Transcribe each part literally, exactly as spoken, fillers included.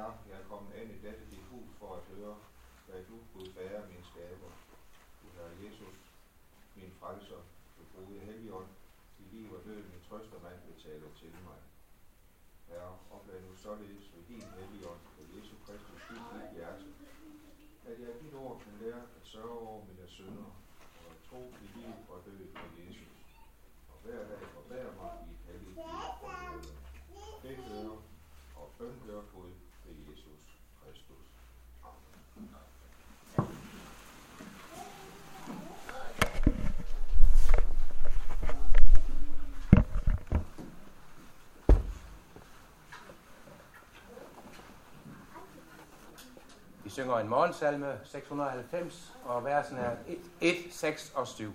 Herre, jeg er kommet ind i dette dit hus for at høre, hvad du, Gud Fader, min skaber, du Herre Jesus, min frelser, du gode Helligånd, i liv og død, min trøstermand, betaler til mig. Herre, oplad nu således ved din Helligånd, for Jesu Kristus, dit mit hjerte, at jeg dit ord kan lære at sørge over mine synder, og at tro i liv og død med Jesus, og hver dag forbære mig i et helligt liv og døde. Det hører og bøn hører Gud ved Jesus Kristus. Amen. Vi synger en morgensalme seks hundrede og halvfems, og versen er et, seks og syv.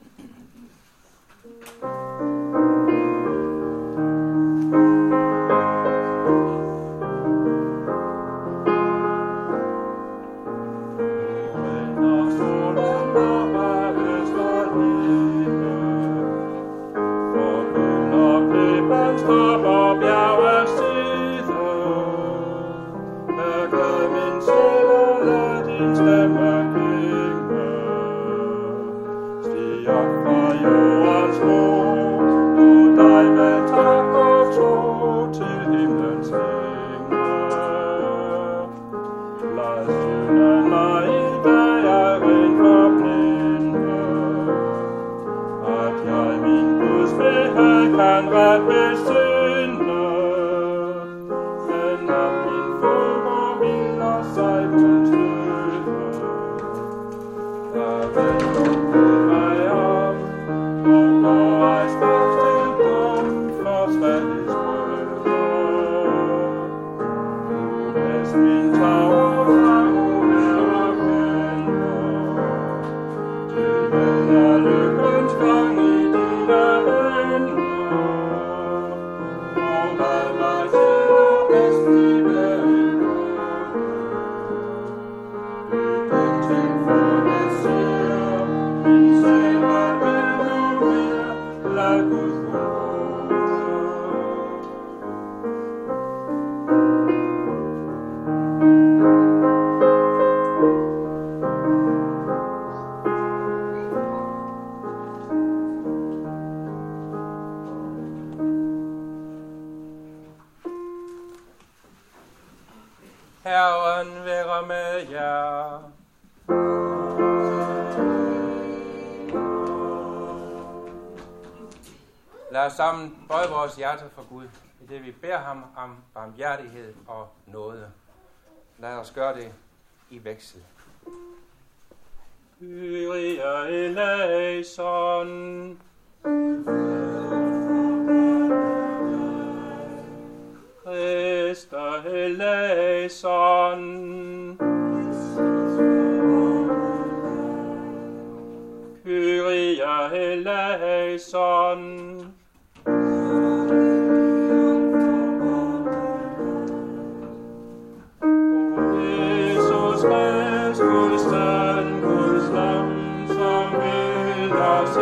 Herren være med jer. Lad os sammen bøje vores hjerter for Gud, i det vi beder ham om barmhjertighed og nåde. Lad os gøre det i veksel. Kyrie eleison. Christa eleison. Kyrie eleison. Jesus Kristus, den Guds lam, som vil os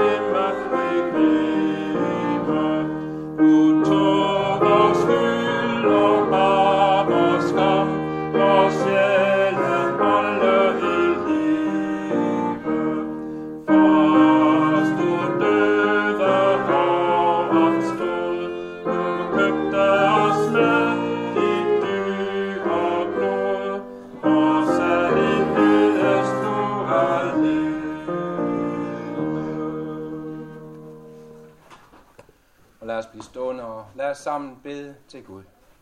immakulere, du tog vores skyld og bar vores skam, vores sjælen holde i live. Først du døde og opstod, du købte os med dit dyre blod, og salighedes du er leve. Og lad os blive stående, og lad os sammen bede til Gud.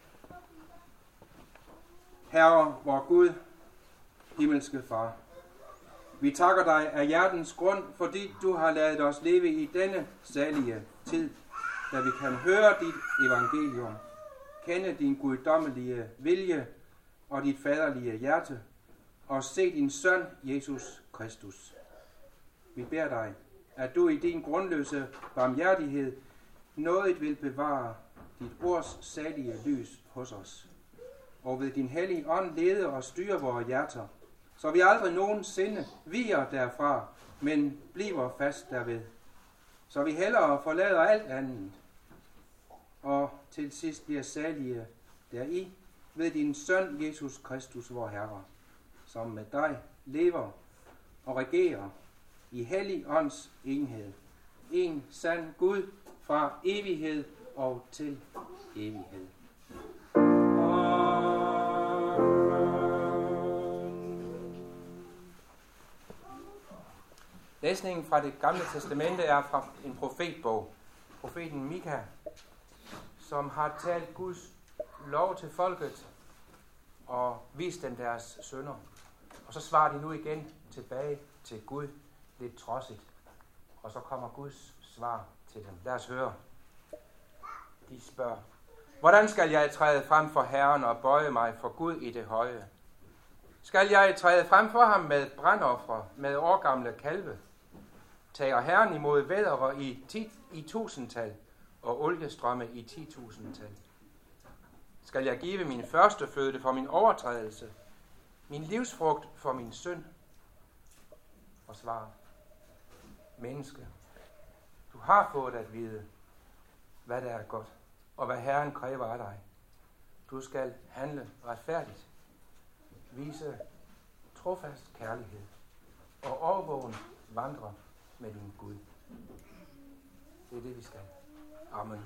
Herre, vor Gud, himmelske Far, vi takker dig af hjertens grund, fordi du har ladet os leve i denne salige tid, da vi kan høre dit evangelium, kende din guddommelige vilje og dit faderlige hjerte, og se din søn, Jesus Kristus. Vi beder dig, at du i din grundløse barmhjertighed nådigt vil bevare dit ords salige lys hos os, og ved din hellige ånd lede og styre vores hjerter, så vi aldrig nogensinde viger derfra, men bliver fast derved, så vi hellere forlader alt andet, og til sidst bliver salige deri, ved din søn Jesus Kristus, vor Herre, som med dig lever og regerer i hellig ånds enhed. En sand Gud fra evighed og til evighed. Læsningen fra det gamle testamente er fra en profetbog. Profeten Mika, som har talt Guds lov til folket og vist dem deres synder. Og så svarer de nu igen tilbage til Gud lidt trodsigt. Og så kommer Guds svar til dem. Lad os høre. De spørger, hvordan skal jeg træde frem for Herren og bøje mig for Gud i det høje? Skal jeg træde frem for ham med brandofre, med årgamle kalve? Tager Herren imod væddere i, ti, i tusindtal og oliestrømme i ti tusindtal? Skal jeg give min førstefødte for min overtrædelse, min livsfrugt for min synd? Og svaret, menneske, du har fået at vide, hvad der er godt, og hvad Herren kræver af dig. Du skal handle retfærdigt, vise trofast kærlighed og overvågen vandre med din Gud. Det er det, vi skal. Amen.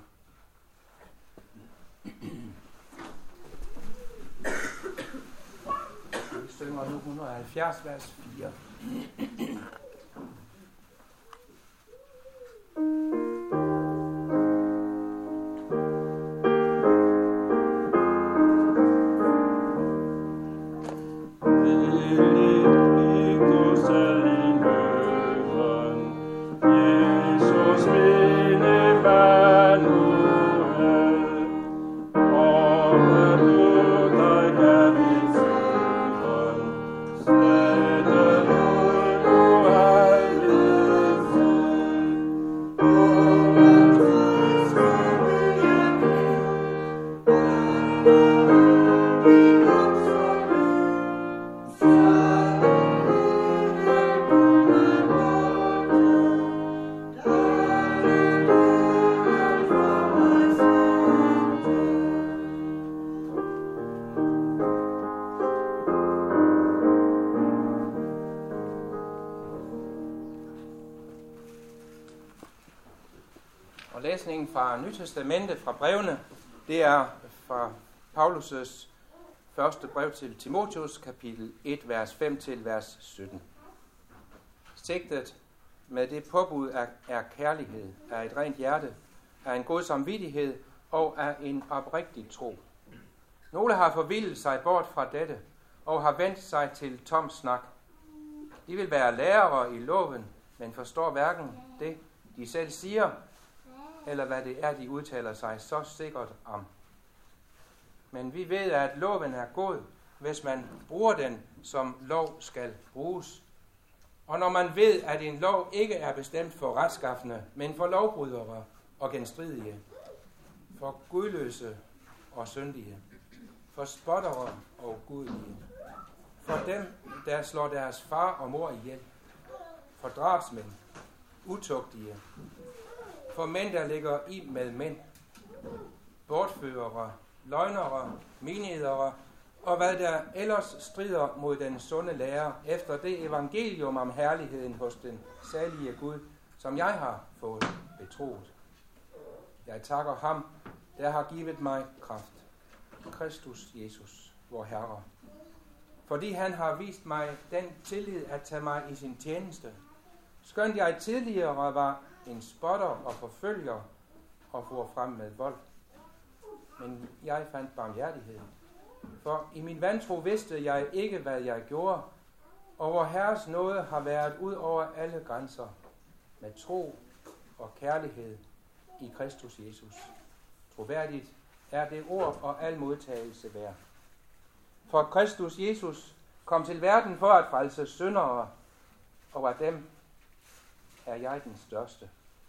Vi synger nu et hundrede og halvfjerds, vers fire. Læsningen fra Nytestamentet, fra brevene, det er fra Paulus' første brev til Timotheus, kapitel et, vers fem til vers sytten. Sigtet med det påbud er, er kærlighed, er et rent hjerte, er en god samvittighed og er en oprigtig tro. Nogle har forvildet sig bort fra dette og har vendt sig til tom snak. De vil være lærere i loven, men forstår hverken det, de selv siger, eller hvad det er, de udtaler sig så sikkert om. Men vi ved, at loven er god, hvis man bruger den, som lov skal bruges. Og når man ved, at en lov ikke er bestemt for retskaffende, men for lovbrydere og genstridige, for gudløse og syndige, for spottere og gudelige, for dem, der slår deres far og mor ihjel, for drabsmænd, utugtige, for mænd, der ligger i med mænd, bortførere, løgnere, menigheder og hvad der ellers strider mod den sunde lære efter det evangelium om herligheden hos den salige Gud, som jeg har fået betroet. Jeg takker ham, der har givet mig kraft, Kristus Jesus, vor Herre, fordi han har vist mig den tillid at tage mig i sin tjeneste, skønt jeg tidligere var en spotter og forfølger og for frem med vold. Men jeg fandt barmhjertighed, for i min vantro vidste jeg ikke, hvad jeg gjorde, og vor Herres nåde har været ud over alle grænser, med tro og kærlighed i Kristus Jesus. Troværdigt er det ord og al modtagelse værd. For Kristus Jesus kom til verden for at frelse syndere, og af dem er jeg den største.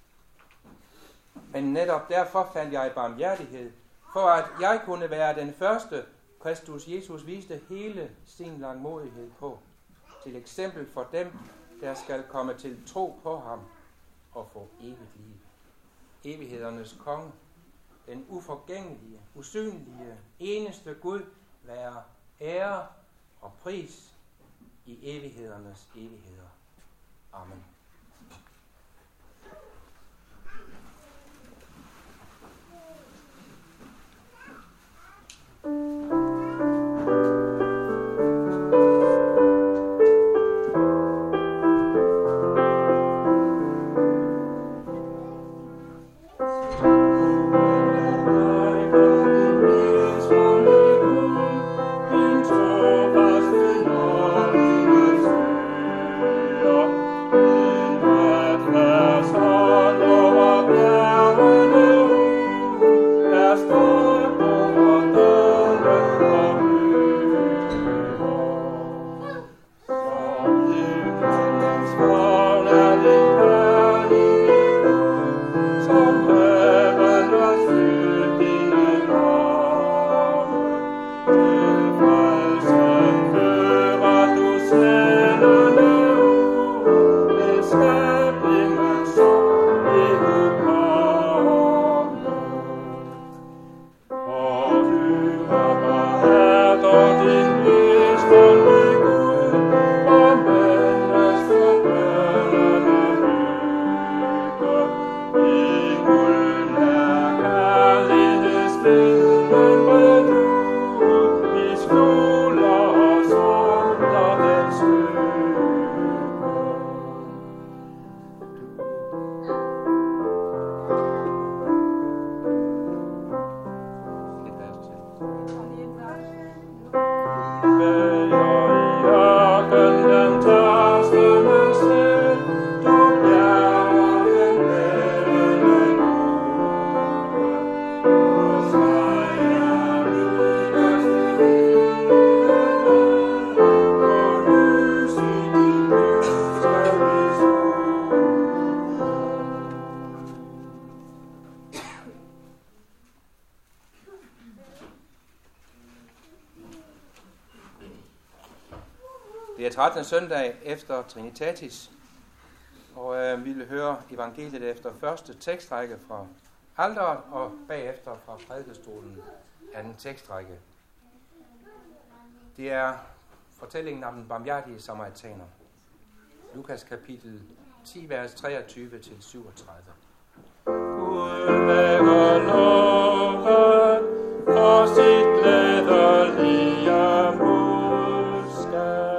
Men netop derfor fandt jeg barmhjertighed, for at jeg kunne være den første, Kristus Jesus viste hele sin langmodighed på, til eksempel for dem, der skal komme til tro på ham og få evigt liv. Evighedernes konge, den uforgængelige, usynlige, eneste Gud, være ære og pris i evighedernes evigheder. Amen. Det er trettende søndag efter Trinitatis, og øh, vi vil høre evangeliet efter første tekstrække fra alteret, og bagefter fra prædikestolen anden tekstrække. Det er fortællingen om den barmhjertige samaritaner. Lukas kapitel ti, vers treogtyve til syvogtredive. Gud vækker loven og sit glædelige budskab.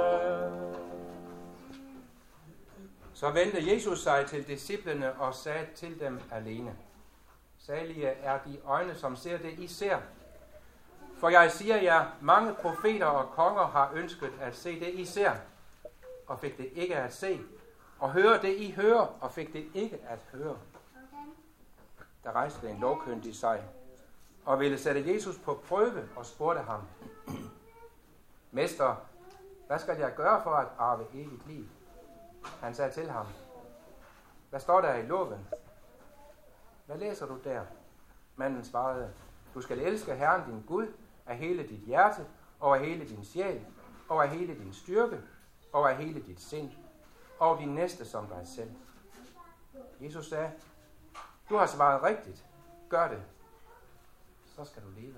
Så vendte Jesus sig til disciplene og sagde til dem alene: Salige er de øjne, som ser det, I ser. For jeg siger jer, mange profeter og konger har ønsket at se det, I ser, og fik det ikke at se, og høre det, I hører, og fik det ikke at høre. Der rejste en lovkyndig sig, og ville sætte Jesus på prøve, og spurgte ham: Mester, hvad skal jeg gøre for at arve evigt liv? Han sagde til ham: Hvad står der i loven? Hvad læser du der? Manden svarede: Du skal elske Herren din Gud af hele dit hjerte, og af hele din sjæl, og af hele din styrke, og af hele dit sind, og din næste som dig selv. Jesus sagde: Du har svaret rigtigt. Gør det. Så skal du leve.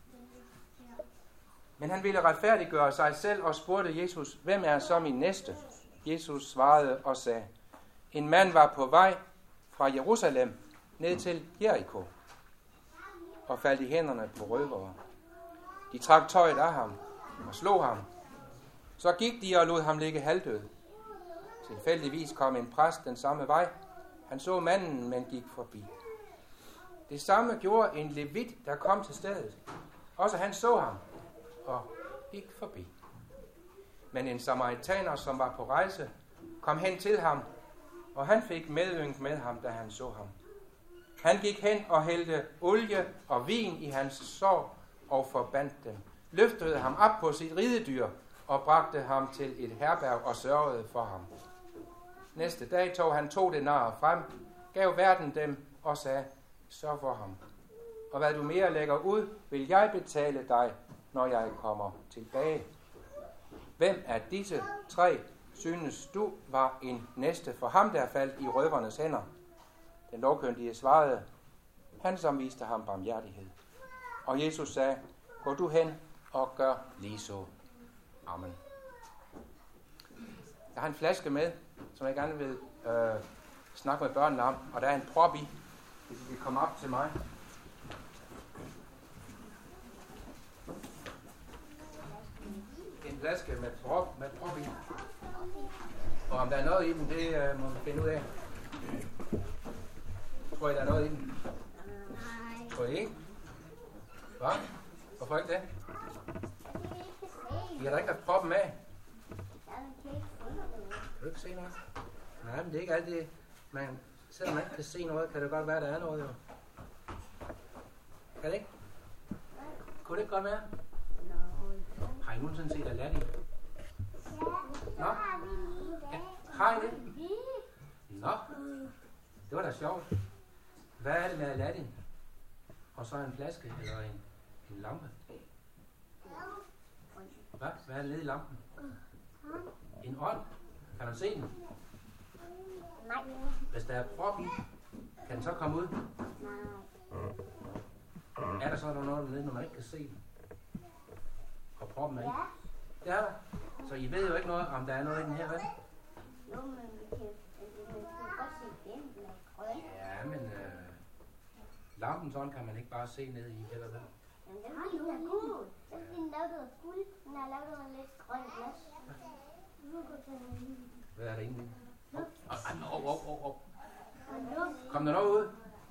Men han ville retfærdiggøre sig selv og spurgte Jesus: Hvem er så min næste? Jesus svarede og sagde: En mand var på vej fra Jerusalem ned til Jericho og faldt i hænderne på røvere. De trak tøjet af ham og slog ham. Så gik de og lod ham ligge halvdød. Tilfældigvis kom en præst den samme vej. Han så manden, men gik forbi. Det samme gjorde en levit, der kom til stedet. Også han så ham og gik forbi. Men en samaritaner, som var på rejse, kom hen til ham, og han fik medynk med ham, da han så ham. Han gik hen og hældte olie og vin i hans sår og forbandt dem, løftede ham op på sit ridedyr og bragte ham til et herberg og sørgede for ham. Næste dag tog han to denarer frem, gav verden dem og sagde: Sørg for ham. Og hvad du mere lægger ud, vil jeg betale dig, når jeg kommer tilbage. Hvem af disse tre synes du var en næste for ham, der faldt i røvernes hænder? Den lovkyndige svarede: Han, som viste ham barmhjertighed. Og Jesus sagde: Gå du hen og gør lige så. Amen. Jeg har en flaske med, som jeg gerne vil øh, snakke med børnene om, og der er en prop i, hvis I vil komme op til mig. En flaske med prop, med prop i. Og om der er noget i den, det øh, må vi finde ud af. Tror I, der er noget i den? Tror I ikke? Hvad? Hvorfor ikke det? I har da ikke haft proppen af. Kan du ikke se noget? Nej, men det er ikke altid. Man, selvom man ikke kan se noget, kan det godt være, der er noget. Jo. Kan det ikke? Kunne det ikke godt være? Har I nogensinde set Aladdin? Nå? Ja. Har I det? Nå? Det var da sjovt. Hvad er det med Aladdin? Og så en flaske eller en, en lampe? Hvad? Hvad er det nede i lampen? En ånd? Kan man se den? Nej. Hvis der er prop i, kan den så komme ud? Nej. Er der så noget dernede, når man ikke kan se den? Og proppen er i? Det er der. Så I ved jo ikke noget, om der er noget i den her, vel? Jo, men vi kan, vi kan godt se den, den er grøn. Ja, men øh, lampen sådan kan man ikke bare se ned i, eller hvad? Jamen, den er den er gul. Den er den lavet af guld. Den er lavet af lidt grøn glas. Hvad er der inde i? Åh, åh, åh, åh, åh. Luft. Kom der noget ud?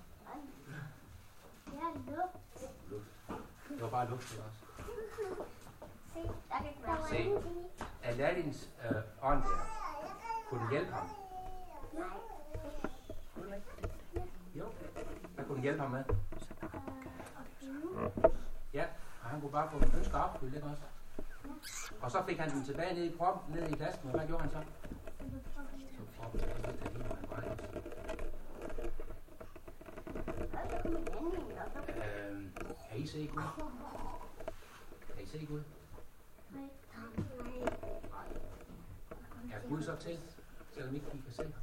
Ja, luft. Luft. Det var bare luft, det også. Se, der kan komme Se. ind i. Aladdins øh, ånd der. Kunne den hjælpe ham? Nej. Kunne den ikke? Jo. Hvad kunne den hjælpe ham med? Ja, og han kunne bare få en ønske opfyldt, ikke også? Og så fik han den tilbage ned i proppen, ned i flasken, og hvad gjorde han så? Så proppen, og så tager hele vejen bare også. Øhm, kan I se Gud? Kan I se Gud? Nej. Nej. Er Gud så til, selvom ikke I kan se ham?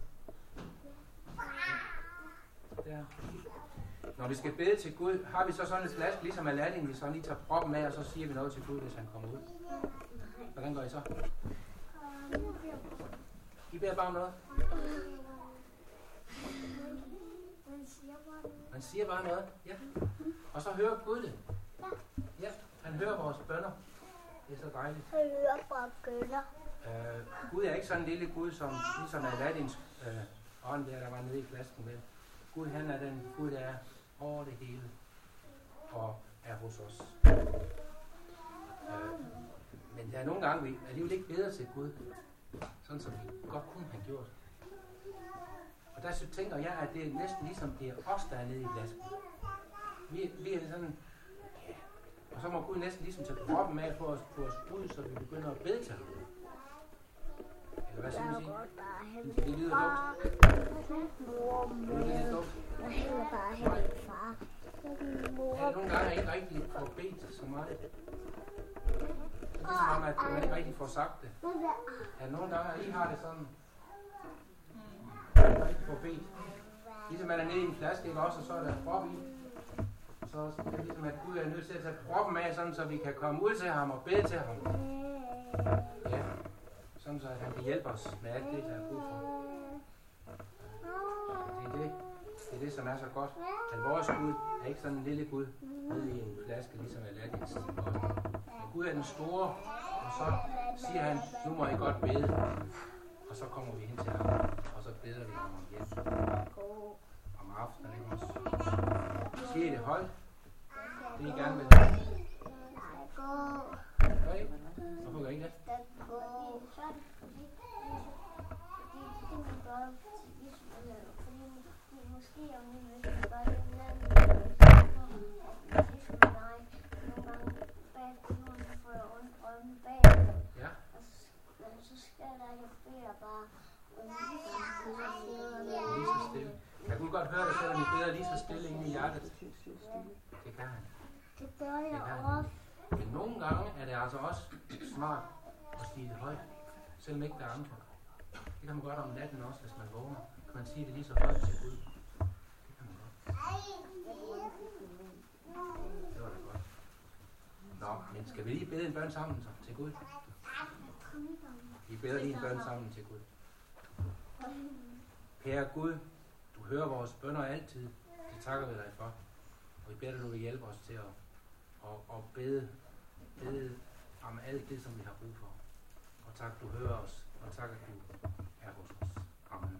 Der. Når vi skal bede til Gud, har vi så sådan et flaske, ligesom Aladdin, vi så lige tager proppen af, og så siger vi noget til Gud, hvis han kommer ud. Hvordan gør I så? I beder bare om noget? Man siger bare noget, ja. Og så hører Gud det. Ja, han hører vores bønner. Det er så dejligt. Jeg hører bare bønner. Øh, Gud er ikke sådan en lille Gud, som ligesom Aladdins øh, ånd der, der var nede i flasken med. Gud, han er den Gud, der er over det hele og er hos os. Øh, men der er nogle gange, vi alligevel ikke beder til Gud, sådan som vi godt kunne have gjort. Og der tænker jeg, at det er næsten ligesom det er os, der er nede i flasken. Vi, vi er sådan, ja. Og så må Gud næsten ligesom tage proppen af på os, på os ud, så vi begynder at bede til ham. Eller hvad siger du? Det lyder dumt. Det lyder lidt dumt. Jeg hedder bare hendes far. Er det nogle gange, ikke rigtig får bedt så meget? Det er ligesom om, at man ikke rigtig får sagt det. Er det nogle gange, at I har det sådan? Man ikke får bedt. Ligesom man er nede i en flaske, ikke også? Og så er der prop i. Så er det ligesom, at Gud er nødt til at tage proppen af, sådan, så vi kan komme ud til ham og bede til ham. Ja. Sådan så at han kan hjælpe os med alt det, der er brug for. Det er det, det er det, som er så godt. At vores Gud er ikke sådan en lille Gud nede i en flaske, ligesom Aladdins. Men Gud er den store, og så siger han, nu må I godt bede. Og så kommer vi hen til ham, og så beder vi ham om hjælp. Om aftenen, ikke også? Siger I det højt? Det I gerne vil have. Gør I? Hvorfor gør I det? Måske om vi vil gøre det med Ja. Så skal der jo bede bare Lige så stille. Jeg kunne godt høre det, selvom I beder lige så stille inde i hjertet. Det kan han. Det gør Det jeg kan han. også. Men nogle gange er det altså også smart at sige det højt, selvom ikke der er andre. Det kan man godt om natten også, hvis man vågner. Kan man sige det lige så højt til Gud. Det kan man godt. Det var da godt. Nå, men skal vi lige bede en bøn sammen så, til Gud? Vi beder lige en bøn sammen til Gud. Kære Gud, du hører vores bønner altid. Det takker vi dig for. Og vi beder dig, du vil hjælpe os til at, at, at bede, bede om alt det, som vi har brug for. Og tak, du hører os. Og tak, at du er hos os. Amen.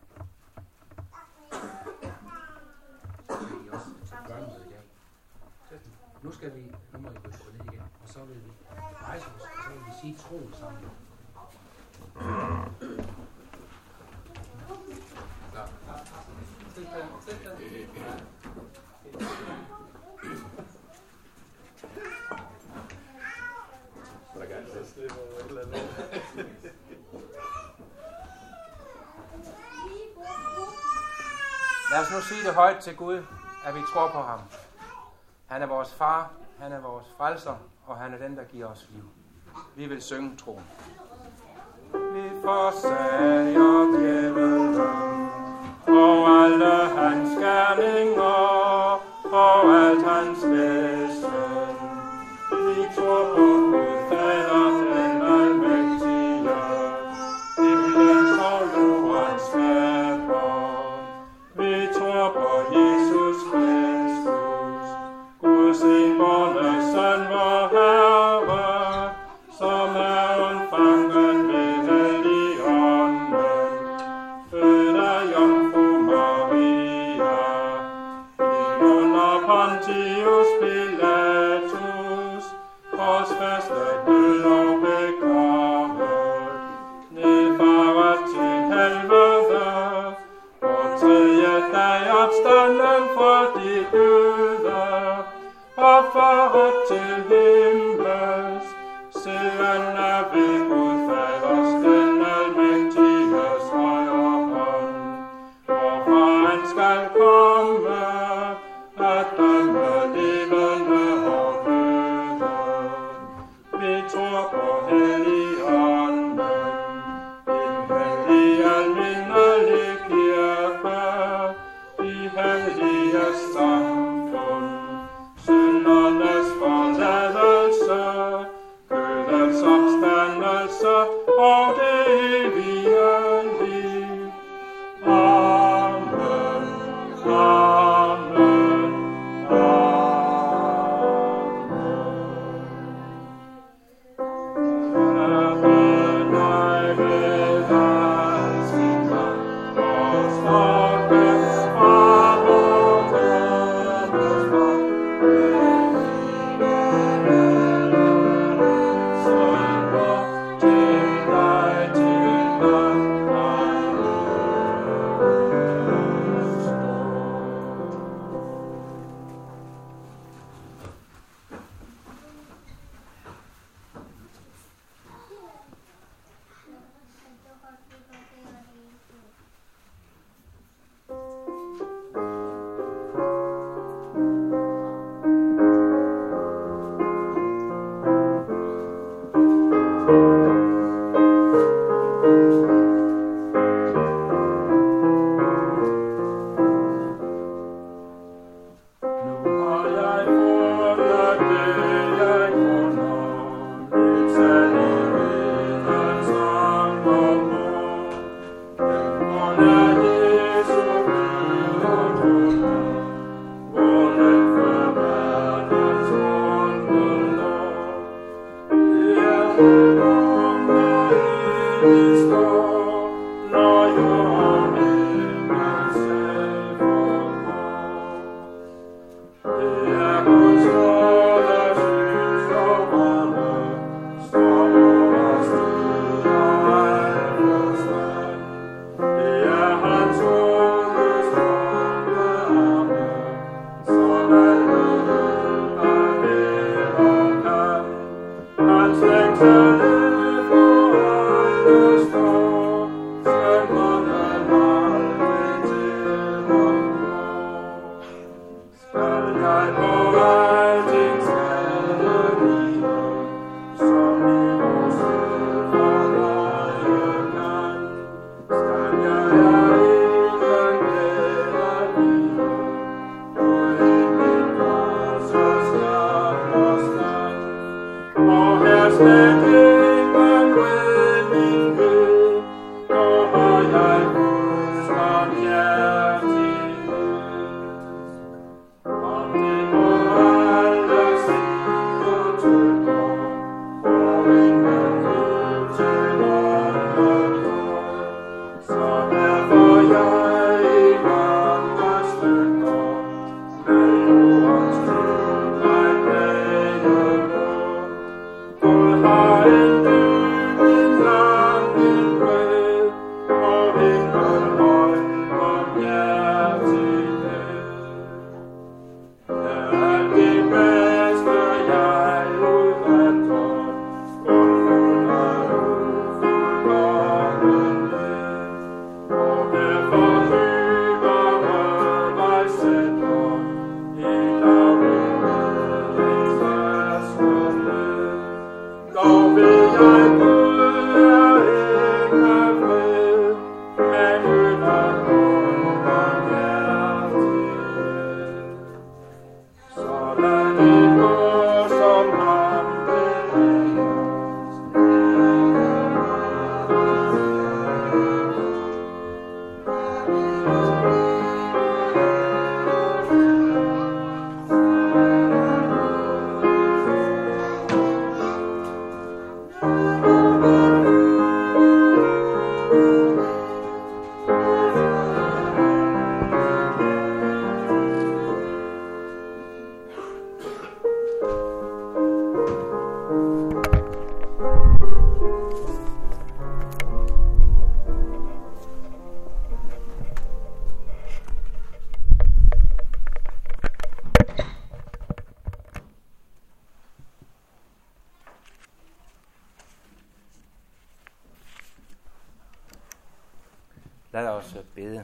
Skal I også til børnemøde i dag? Nu skal vi, nu må I gå ned igen, og så vil vi rejse os, og så vil vi sige tro sammen. Lad os nu sige det højt til Gud, at vi tror på ham. Han er vores far, han er vores frelser, og han er den, der giver os liv. Vi vil synge troen. Vi forsager djævelen og alle hans gerninger og alt hans væsen. Vi tror på Gud, Fader, den almægtige, himlens og jordens skaber. Vi tror på Jesus Kristus, Guds enbårne søn, vor Herre, som er undfanget ved Helligånden, født af Jomfru Maria, ind under Pontius Pilatus, korsfæstet, død og begravet, nedfaret til helvede, og tredje dag opstanden fra de døde, opfaret til himmels, siddende ved Gud Faders den almægtiges højre hånd, hvorfra han skal komme at dømme levende og døde. Vi tror på Helligånden, en hellig almindelig kirke, i hellige samfund, syndernes forladelse, kødets opstandelse og det evige liv. Amen, amen, amen. Herren dig ved hans himmel, vores folkets far, vor dømmes folk, Lad os bede.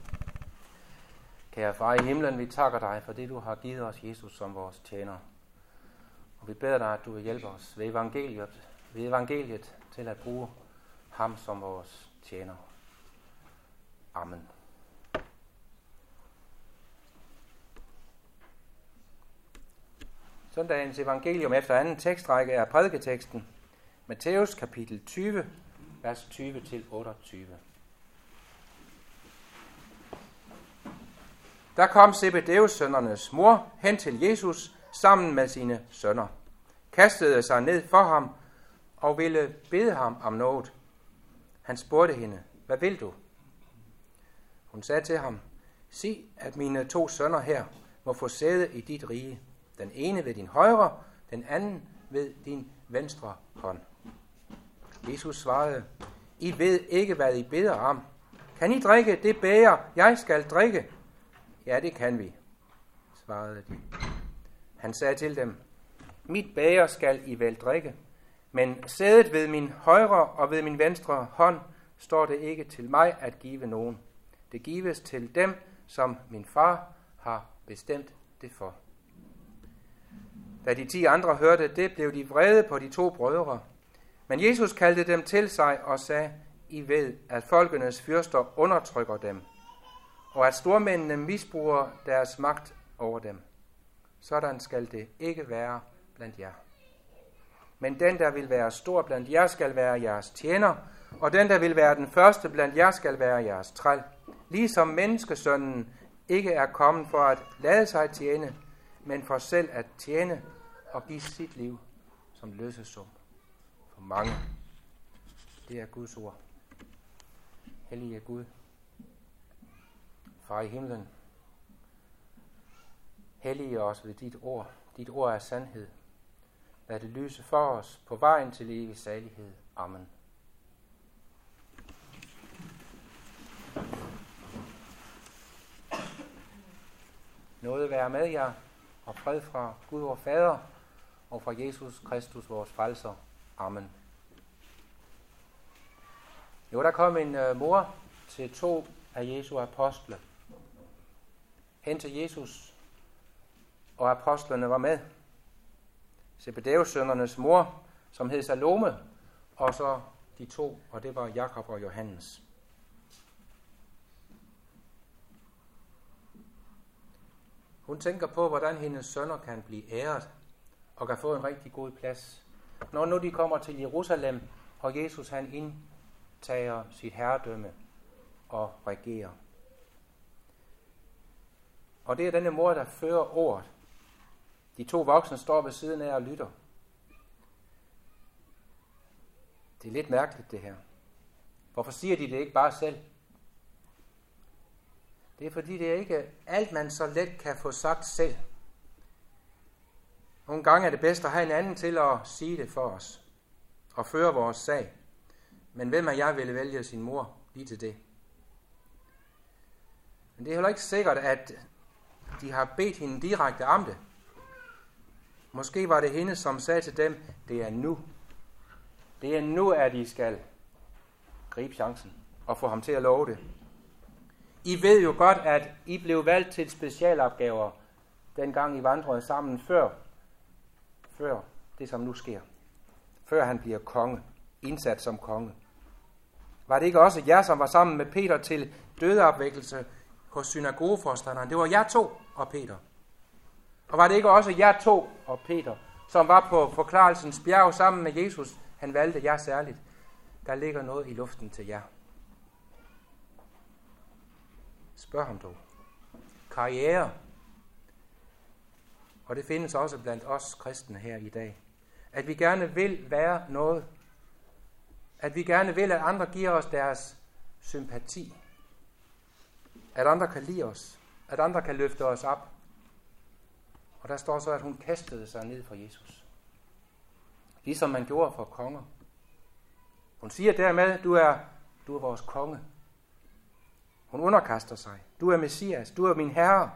Kære far i himlen, vi takker dig for det, du har givet os, Jesus, som vores tjener. Og vi beder dig, at du vil hjælpe os ved evangeliet, ved evangeliet til at bruge ham som vores tjener. Amen. Søndagens evangelium efter anden tekstrække er prædiketeksten. Matthæus kapitel tyve, vers tyve til otteogtyve. Der kom Zebedeus sønnernes mor hen til Jesus sammen med sine sønner, kastede sig ned for ham og ville bede ham om noget. Han spurgte hende, hvad vil du? Hun sagde til ham, sig, at mine to sønner her må få sæde i dit rige, den ene ved din højre, den anden ved din venstre hånd. Jesus svarede, I ved ikke, hvad I beder om. Kan I drikke det bæger, jeg skal drikke? Ja, det kan vi, svarede de. Han sagde til dem, mit bæger skal I vel drikke, men sædet ved min højre og ved min venstre hånd står det ikke til mig at give nogen. Det gives til dem, som min far har bestemt det for. Da de ti andre hørte det, blev de vrede på de to brødre. Men Jesus kaldte dem til sig og sagde, I ved, at folkenes fyrster undertrykker dem, og at stormændene misbruger deres magt over dem. Sådan skal det ikke være blandt jer. Men den, der vil være stor blandt jer, skal være jeres tjener, og den, der vil være den første blandt jer, skal være jeres træl. Ligesom menneskesønnen ikke er kommet for at lade sig tjene, men for selv at tjene og give sit liv som løsesum for mange. Det er Guds ord. Hellige Gud, Far i himlen, hellige os ved dit ord. Dit ord er sandhed. Lad det lyse for os på vejen til evig salighed. Amen. Nåde være med jer, og fred fra Gud vor Fader, og fra Jesus Kristus vores frelser. Amen. Jo, der kom en uh, mor til to af Jesu apostle hen til Jesus, og apostlene var med. Zebedeus sønnernes mor, som hed Salome, og så de to, og det var Jakob og Johannes. Hun tænker på, hvordan hendes sønner kan blive æret og kan få en rigtig god plads når nu de kommer til Jerusalem, og Jesus han indtager sit herredømme og regerer. Og det er denne mor, der fører ordet. De to voksne står ved siden af og lytter. Det er lidt mærkeligt, det her. Hvorfor siger de det ikke bare selv? Det er fordi, det er ikke alt, man så let kan få sagt selv. Nogle gange er det bedst at have en anden til at sige det for os og føre vores sag. Men hvem af jer ville vælge sin mor lige til det? Men det er heller ikke sikkert, at de har bedt hende direkte om det. Måske var det hende, som sagde til dem, det er nu. Det er nu, at I skal gribe chancen og få ham til at love det. I ved jo godt, at I blev valgt til specialopgaver, dengang I vandrede sammen før, før det, som nu sker. Før han bliver konge, indsat som konge. Var det ikke også jer, som var sammen med Peter til dødeopvækkelse hos synagogeforstanderen? Det var jer to og Peter. Og var det ikke også jer to og Peter, som var på forklarelsens bjerg sammen med Jesus? Han valgte jer særligt. Der ligger noget i luften til jer. Spørg ham dog. Karriere. Og det findes også blandt os kristne her i dag. At vi gerne vil være noget. At vi gerne vil, at andre giver os deres sympati. At andre kan lide os. At andre kan løfte os op. Og der står så, at hun kastede sig ned for Jesus. Ligesom man gjorde for konger. Hun siger dermed, du er, du er vores konge. Hun underkaster sig. Du er Messias. Du er min herre.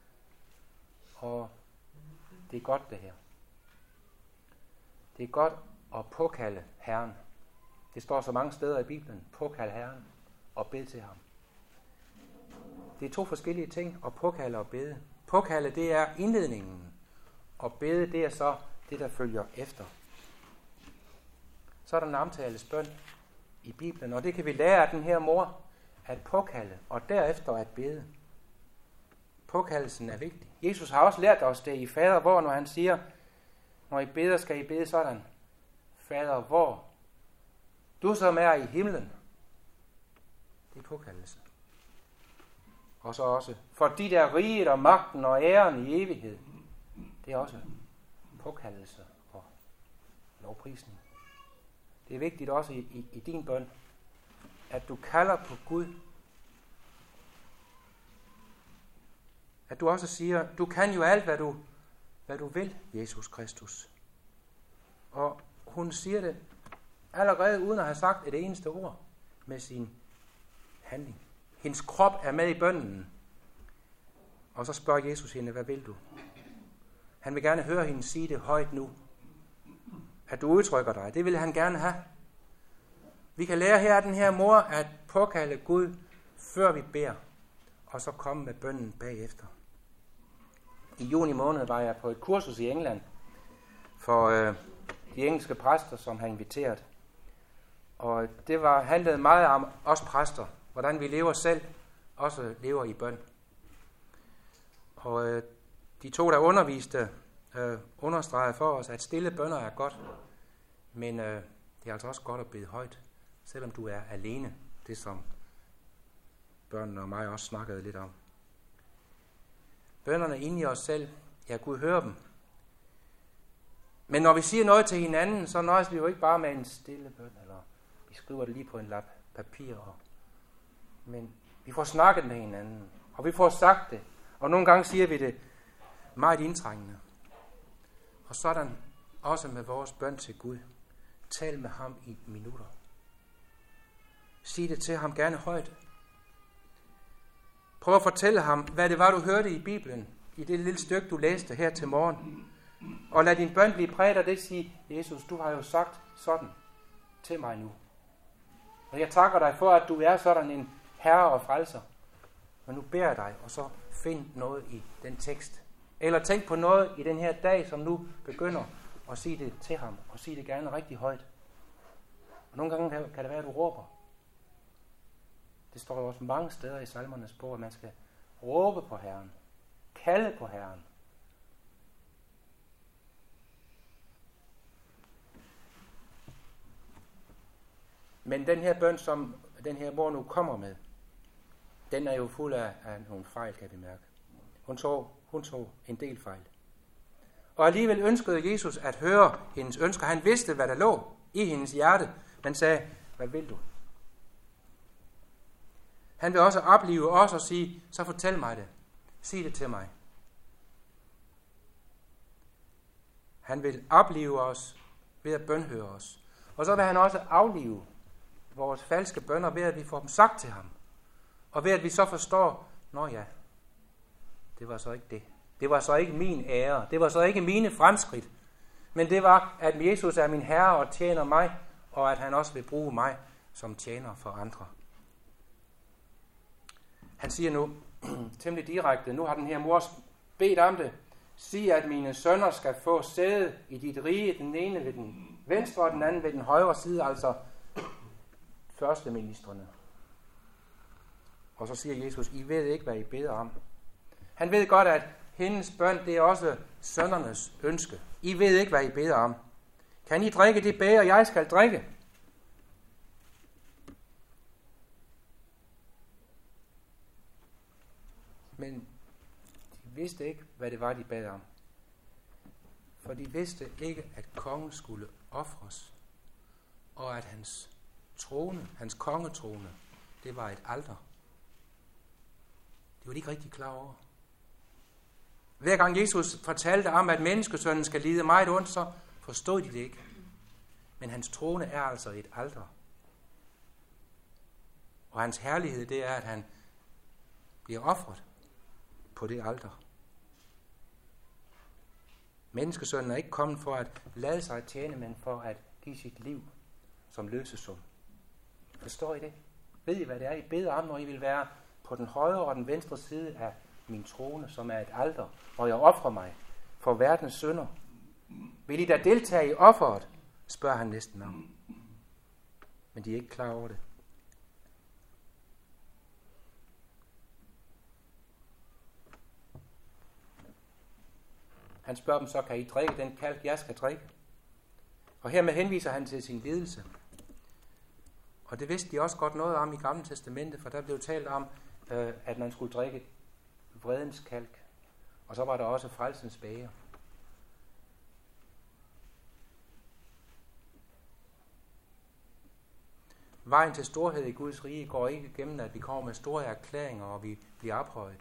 Og det er godt det her. Det er godt at påkalde Herren. Det står så mange steder i Bibelen. Påkald Herren og bed til ham. Det er to forskellige ting at påkalde og bede. Påkalde, det er indledningen. Og bede, det er så det, der følger efter. Så er der en omtales bøn i Bibelen, og det kan vi lære af den her mor, at påkalde, og derefter at bede. Påkaldelsen er vigtig. Jesus har også lært os det i fader hvor, når han siger, når I beder, skal I bede sådan. Fader hvor, du som er i himlen. Det er påkaldelse. Og så også, for de der riget og magten og æren i evighed. Det er også påkaldelse og lovprisning. Det er vigtigt også i, i, i din bøn, at du kalder på Gud. At du også siger, du kan jo alt, hvad du, hvad du vil, Jesus Kristus. Og hun siger det allerede uden at have sagt et eneste ord med sin handling. Hendes krop er med i bønnen. Og så spørger Jesus hende, hvad vil du? Han vil gerne høre hende sige det højt nu. At du udtrykker dig. Det vil han gerne have. Vi kan lære her af den her mor at påkalde Gud, før vi beder. Og så komme med bønnen bagefter. I juni måned var jeg på et kursus i England. For øh, de engelske præster, som har inviteret. Og det var handlede meget om os præster. Hvordan vi lever selv, også lever i bøn. Og øh, de to, der underviste, øh, understregede for os, at stille bønner er godt. Men øh, det er altså også godt at bede højt, selvom du er alene. Det som børnene og mig også snakkede lidt om. Bønnerne inde i os selv, ja, Gud hører dem. Men når vi siger noget til hinanden, så nøjes vi jo ikke bare med en stille bøn, eller vi skriver det lige på en lap papir. Og, men vi får snakket med hinanden, og vi får sagt det. Og nogle gange siger vi det meget indtrængende. Og sådan også med vores bøn til Gud. Tal med ham i minutter. Sig det til ham gerne højt. Prøv at fortælle ham, hvad det var, du hørte i Bibelen, i det lille stykke, du læste her til morgen. Og lad din bøn blive præget af det, sige, Jesus, du har jo sagt sådan til mig nu. Og jeg takker dig for, at du er sådan en herre og frelser. Men nu beder jeg dig, og så find noget i den tekst. Eller tænk på noget i den her dag, som nu begynder, og sige det til ham, og sige det gerne rigtig højt. Og nogle gange kan det være, at du råber. Det står jo også mange steder i salmernes bog, at man skal råbe på Herren. Kalde på Herren. Men den her bøn, som den her mor nu kommer med, den er jo fuld af, af nogle fejl, kan vi mærke. Hun tog, hun tog en del fejl. Og alligevel ønskede Jesus at høre hendes ønsker. Han vidste, hvad der lå i hendes hjerte. Han sagde, hvad vil du? Han vil også opleve os og sige, så fortæl mig det. Sig det til mig. Han vil opleve os ved at bønhøre os. Og så vil han også aflive vores falske bønner ved, at vi får dem sagt til ham. Og ved, at vi så forstår, nå ja, det var så ikke det. Det var så ikke min ære. Det var så ikke mine fremskridt. Men det var, at Jesus er min herre og tjener mig, og at han også vil bruge mig som tjener for andre. Han siger nu, temmelig direkte, nu har den her mor bedt om det. Sig, at mine sønner skal få sæde i dit rige, den ene ved den venstre og den anden ved den højre side, altså første ministrene. Og så siger Jesus, I ved ikke, hvad I beder om. Han ved godt, at hendes bøn, det er også sønnernes ønske. I ved ikke, hvad I beder om. Kan I drikke det bæger, jeg skal drikke? Men de vidste ikke, hvad det var, de bad om. For de vidste ikke, at kongen skulle ofres, og at hans trone, hans kongetrone, det var et alter. Det var de ikke rigtig klar over. Hver gang Jesus fortalte om, at menneskesønnen skal lide meget ondt, så forstod de det ikke. Men hans trone er altså et alter. Og hans herlighed, det er, at han bliver ofret på det alter. Menneskesønnen er ikke kommet for at lade sig tjene, men for at give sit liv som løsesum. Forstår I det? Ved I, hvad det er, I beder om, når I vil være på den højre og den venstre side af min trone, som er et alter, hvor jeg ofrer mig for verdens synder? Vil I da deltage i offeret? Spørger han næsten om. Men de er ikke klar over det. Han spørger dem så, kan I drikke den kalk, jeg skal drikke? Og hermed henviser han til sin lidelse. Og det vidste de også godt noget om i Gamle Testamentet, for der blev talt om, øh, at man skulle drikke vredens kalk. Og så var der også frelsens bæger. Vejen til storhed i Guds rige går ikke gennem, at vi kommer med store erklæringer, og vi bliver ophøjet.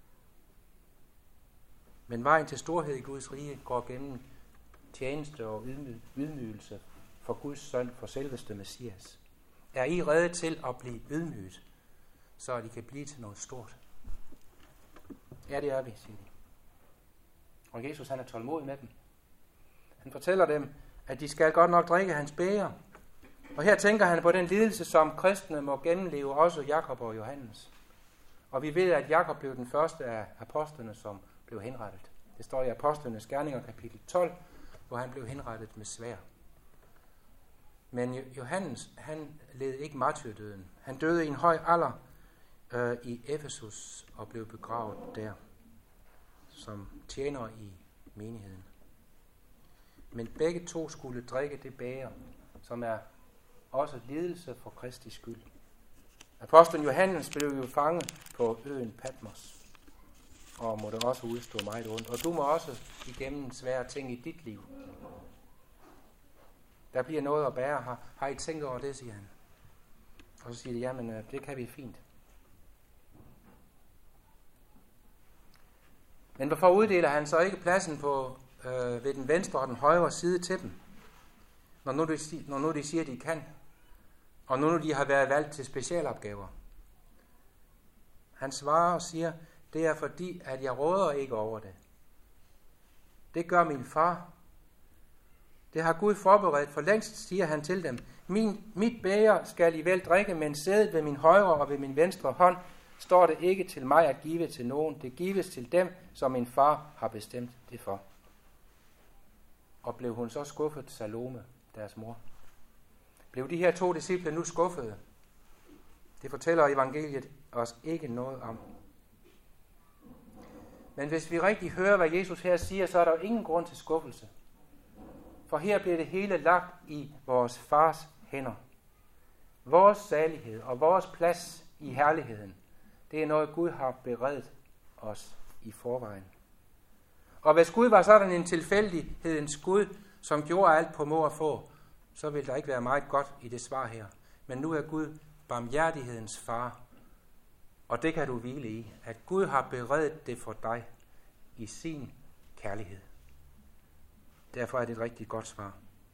Men vejen til storhed i Guds rige går gennem tjeneste og ydmygelse for Guds søn, for selveste Messias. Er I rede til at blive ydmyget, så de kan blive til noget stort? Ja, det er vi, siger de. Og Jesus, han er tålmodig med dem. Han fortæller dem, at de skal godt nok drikke hans bæger. Og her tænker han på den lidelse, som kristne må gennemleve, også Jakob og Johannes. Og vi ved, at Jakob blev den første af apostlene, som blev henrettet. Det står i Apostlenes Gerninger kapitel tolv, hvor han blev henrettet med sværd. Men Johannes, han led ikke martyrdøden. Han døde i en høj alder øh, i Efesus og blev begravet der som tjener i menigheden. Men begge to skulle drikke det bæger, som er også lidelse for Kristi skyld. Apostlen Johannes blev jo fanget på øen Patmos og måtte også udstå meget ondt. Og du må også igennem svære ting i dit liv. Der bliver noget at bære. Har, har I tænkt over det, siger han. Og så siger de, jamen det kan vi fint. Men hvorfor uddeler han så ikke pladsen på øh, ved den venstre og den højre side til dem? Når nu, de, når nu de siger, at de kan. Og nu, når de har været valgt til specialopgaver. Han svarer og siger, det er fordi, at jeg råder ikke over det. Det gør min far. Det har Gud forberedt, for længst siger han til dem, min, mit bæger skal I vel drikke, men sædet ved min højre og ved min venstre hånd står det ikke til mig at give til nogen. Det gives til dem, som min far har bestemt det for. Og blev hun så skuffet, Salome, deres mor? Blev de her to disciple nu skuffede? Det fortæller evangeliet os ikke noget om. Men hvis vi rigtig hører, hvad Jesus her siger, så er der jo ingen grund til skuffelse. For her bliver det hele lagt i vores fars hænder. Vores salighed og vores plads i herligheden, det er noget, Gud har beredt os i forvejen. Og hvis Gud var sådan en tilfældighedens Gud, som gjorde alt på må og få, så ville der ikke være meget godt i det svar her. Men nu er Gud barmhjertighedens far, og det kan du hvile i, at Gud har beredt det for dig i sin kærlighed. Derfor er det et rigtig godt svar.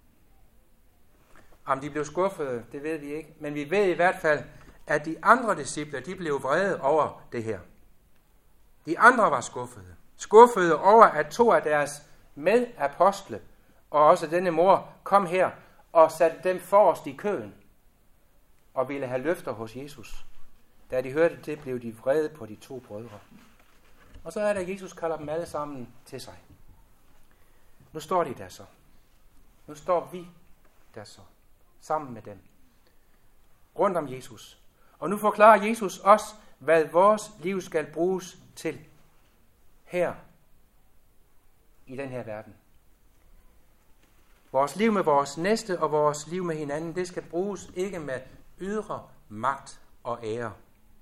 Om de blev skuffede, det ved vi ikke, men vi ved i hvert fald, at de andre disciple, de blev vrede over det her. De andre var skuffede. Skuffede over, at to af deres medapostle, og også denne mor, kom her og satte dem forrest i køen og ville have løfter hos Jesus. Da de hørte det, blev de vrede på de to brødre. Og så er det, at Jesus kalder dem alle sammen til sig. Nu står de der så. Nu står vi der så, sammen med dem, rundt om Jesus. Og nu forklarer Jesus os, hvad vores liv skal bruges til her i den her verden. Vores liv med vores næste og vores liv med hinanden, det skal bruges ikke med ydre magt og ære.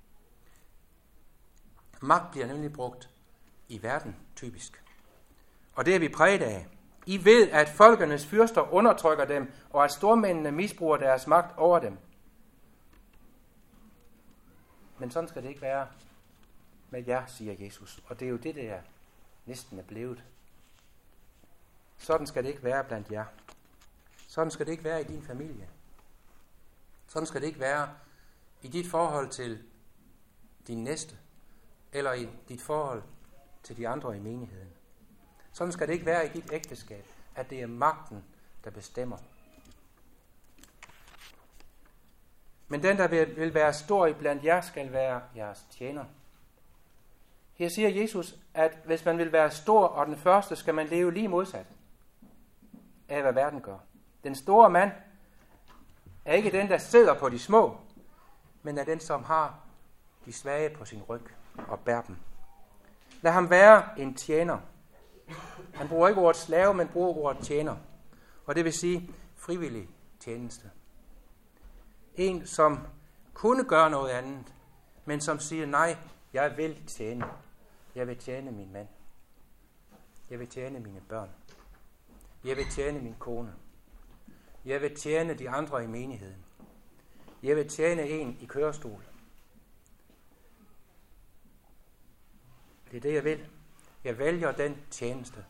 Magt bliver nemlig brugt i verden, typisk. Og det er vi præget af. I ved, at folkenes fyrster undertrykker dem, og at stormændene misbruger deres magt over dem. Men sådan skal det ikke være med jer, siger Jesus. Og det er jo det, der næsten er blevet. Sådan skal det ikke være blandt jer. Sådan skal det ikke være i din familie. Sådan skal det ikke være i dit forhold til din næste, eller i dit forhold til de andre i menigheden. Sådan skal det ikke være i dit ægteskab, at det er magten, der bestemmer. Men den, der vil være stor i blandt jer, skal være jeres tjener. Her siger Jesus, at hvis man vil være stor og den første, skal man leve lige modsat af, hvad verden gør. Den store mand er ikke den, der sidder på de små, men er den, som har de svage på sin ryg og bærer dem. Lad ham være en tjener. Han bruger ikke ordet slave, men bruger ordet tjener. Og det vil sige frivillig tjeneste. En, som kunne gøre noget andet, men som siger, nej, jeg vil tjene. Jeg vil tjene min mand. Jeg vil tjene mine børn. Jeg vil tjene min kone. Jeg vil tjene de andre i menigheden. Jeg vil tjene en i kørestol. Det er det, jeg vil. Jeg vælger den tjeneste.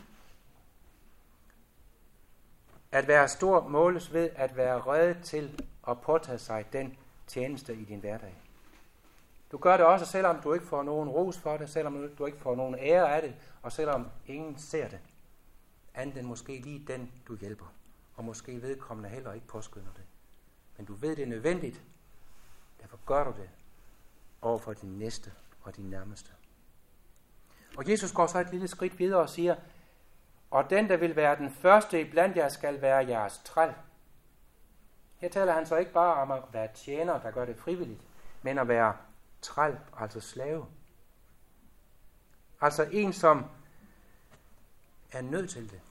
At være stor måles ved at være rede til at påtage sig den tjeneste i din hverdag. Du gør det også, selvom du ikke får nogen ros for det, selvom du ikke får nogen ære af det, og selvom ingen ser det. Andet end måske lige den, du hjælper. Og måske vedkommende heller ikke påskynder det. Men du ved, det er nødvendigt. Derfor gør du det over for din næste og din nærmeste. Og Jesus går så et lille skridt videre og siger, og den, der vil være den første iblandt jer, skal være jeres træl. Her taler han så ikke bare om at være tjener, der gør det frivilligt, men at være træl, altså slave. Altså en, som er nødt til det.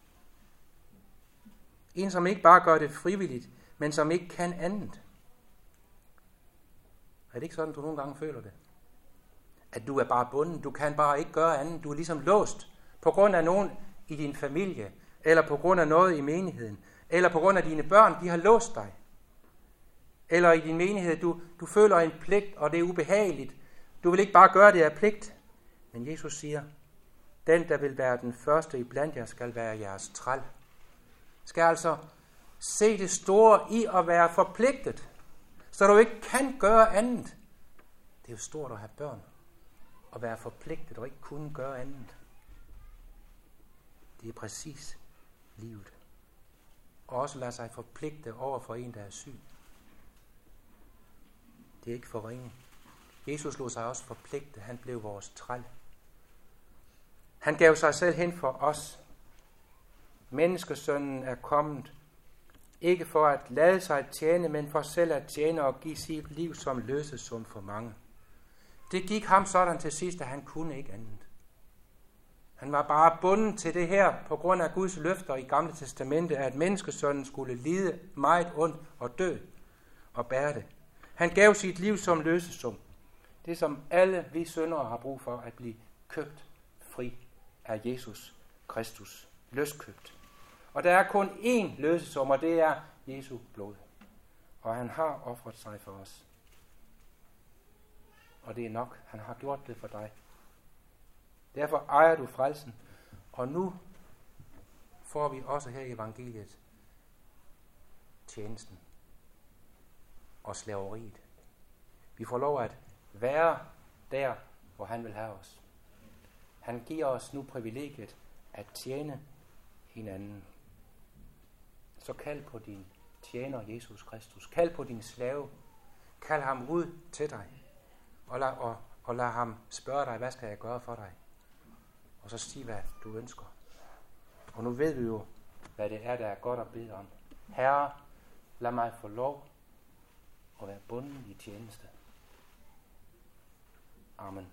En, som ikke bare gør det frivilligt, men som ikke kan andet. Er det ikke sådan, du nogle gange føler det? At du er bare bunden, du kan bare ikke gøre andet. Du er ligesom låst på grund af nogen i din familie, eller på grund af noget i menigheden, eller på grund af dine børn, de har låst dig. Eller i din menighed, du, du føler en pligt, og det er ubehageligt. Du vil ikke bare gøre det af pligt. Men Jesus siger, den, der vil være den første iblandt jer, skal være jeres træl. Skal altså se det store i at være forpligtet, så du ikke kan gøre andet. Det er jo stort at have børn, at være forpligtet og ikke kunne gøre andet. Det er præcis livet. Og også lade sig forpligte over for en, der er syg. Det er ikke for ringe. Jesus lod sig også forpligte. Han blev vores træl. Han gav sig selv hen for os. Menneskesønnen er kommet, ikke for at lade sig tjene, men for selv at tjene og give sit liv som løsesum for mange. Det gik ham sådan til sidst, at han kunne ikke andet. Han var bare bundet til det her, på grund af Guds løfter i Gamle Testamente, at menneskesønnen skulle lide meget ondt og dø. og bære det. Han gav sit liv som løsesum. Det, som alle vi syndere har brug for at blive købt fri af Jesus Kristus. Løskøbt. Og der er kun én løsesum, og det er Jesu blod. Og han har ofret sig for os. Og det er nok. Han har gjort det for dig. Derfor ejer du frelsen. Og nu får vi også her i evangeliet tjenesten og slaveriet. Vi får lov at være der, hvor han vil have os. Han giver os nu privilegiet at tjene hinanden. Så kald på din tjener Jesus Kristus. Kald på din slave. Kald ham ud til dig. Og lad, og, og lad ham spørge dig, hvad skal jeg gøre for dig? Og så sig, hvad du ønsker. Og nu ved vi jo, hvad det er, der er godt at bede om. Herre, lad mig få lov at være bunden i tjeneste. Amen.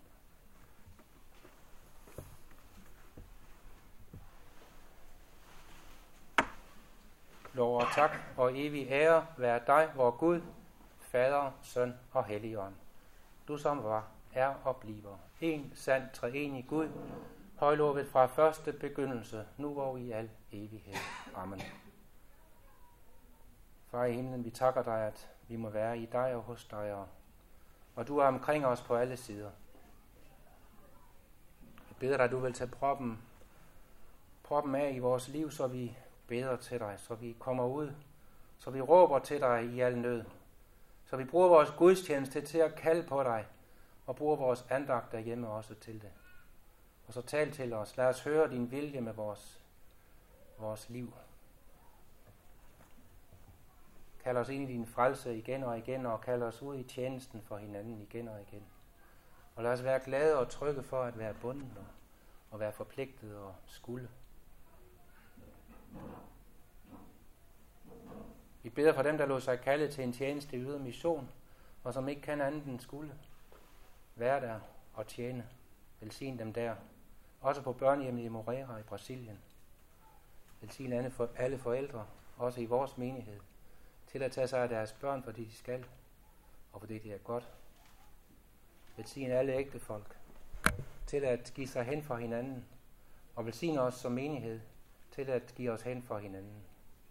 Lov og tak og evig ære være dig, vor Gud, Fader, Søn og Helligånd. Du som var, er og bliver en sand treenig Gud, højlovet fra første begyndelse, nu og i al evighed. Amen. Far i himlen, vi takker dig, at vi må være i dig og hos dig, og, og du er omkring os på alle sider. Jeg beder dig, at du vil tage proppen, proppen af i vores liv, så vi beder til dig, så vi kommer ud, så vi råber til dig i al nød, så vi bruger vores gudstjeneste til at kalde på dig, og bruger vores andagt derhjemme også til det. Og så tal til os. Lad os høre din vilje med vores, vores liv. Kald os ind i din frelse igen og igen, og kald os ud i tjenesten for hinanden igen og igen. Og lad os være glade og trygge for at være bundet og, og være forpligtet og skulle. Vi beder for dem, der lod sig kalde til en tjeneste i ydre mission, og som ikke kan andet end skulle. Vær der og tjene. Velsign dem der. Også på børnehjemmet i Moreira i Brasilien. Velsign alle, for, alle forældre, også i vores menighed, til at tage sig af deres børn, fordi de skal, og fordi det er godt. Velsign alle ægtefolk, til at give sig hen for hinanden, og velsign os som menighed, til at give os hen for hinanden.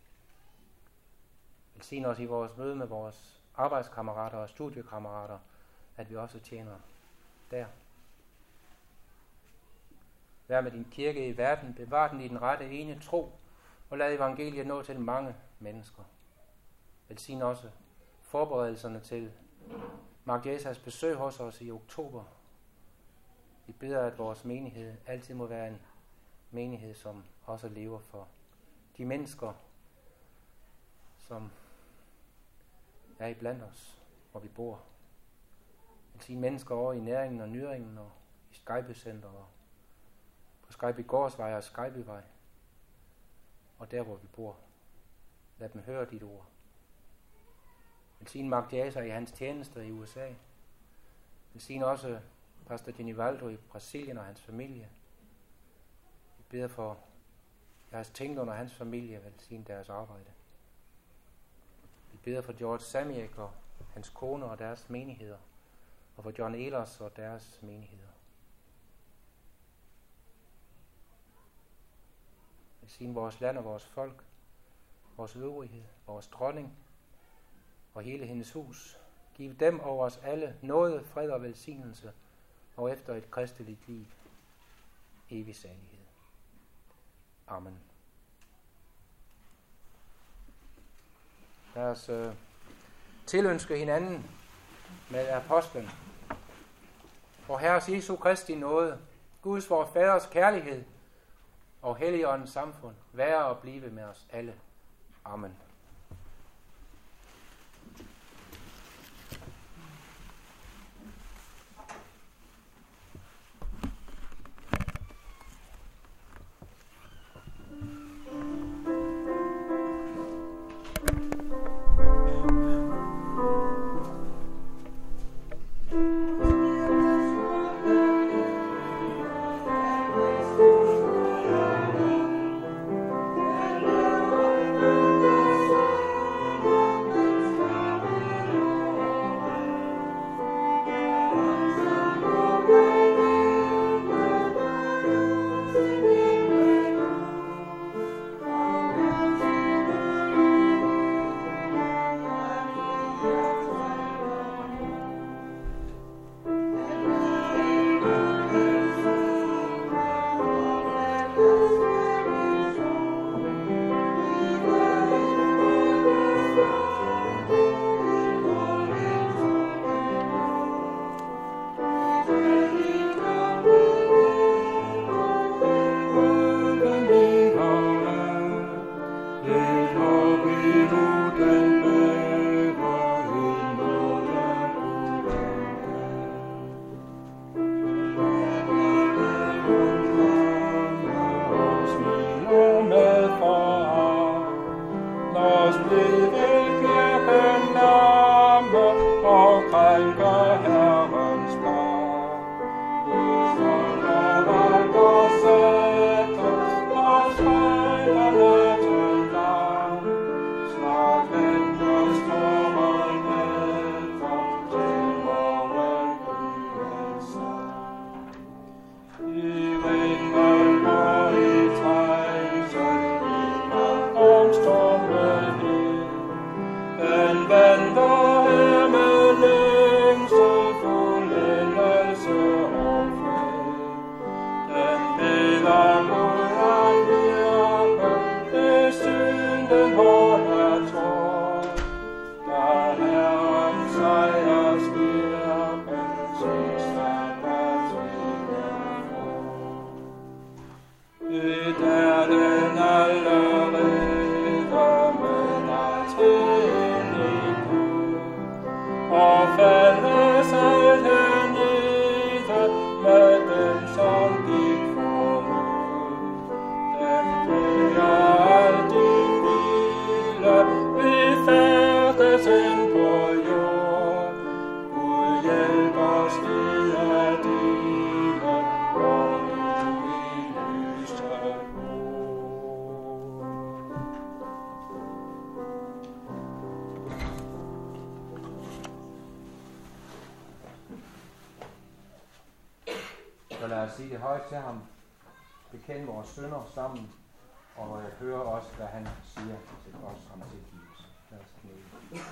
Velsign os i vores møde med vores arbejdskammerater og studiekammerater, at vi også tjener der. Vær med din kirke i verden, bevar den i den rette ene tro, og lad evangeliet nå til mange mennesker. Velsign også forberedelserne til Mark Jesas besøg hos os i oktober. Vi beder, at vores menighed altid må være en menighed, som også lever for de mennesker, som er i blandt os, hvor vi bor. Velsign mennesker over i næringen og nyringen og i Skype-center og på Skype-gårdsvej og Skype-vej og der, hvor vi bor. Lad dem høre dit ord. Velsign Mark Jasa i hans tjenester i U S A. Velsign også Pastor Genivaldo i Brasilien og hans familie. Vi beder for jeres tænkt under hans familie, velsign deres arbejde. Vi beder for George Samiek og hans kone og deres menigheder, og for John Ehlers og deres menigheder. Velsign vores land og vores folk, vores øvrighed, vores dronning og hele hendes hus. Giv dem over os alle nåde, fred og velsignelse, og efter et kristeligt liv, evig salighed. Amen. Lad os øh, tilønske hinanden med apostlen. Og Herres Jesu Kristi nåde, Guds vor Faders kærlighed og Helligåndens samfund, være og blive med os alle. Amen. Så lad os sige det højt til ham, bekende vores synder sammen, og øh, høre også, hvad han siger til os om tilgivelse. Lad os knæle.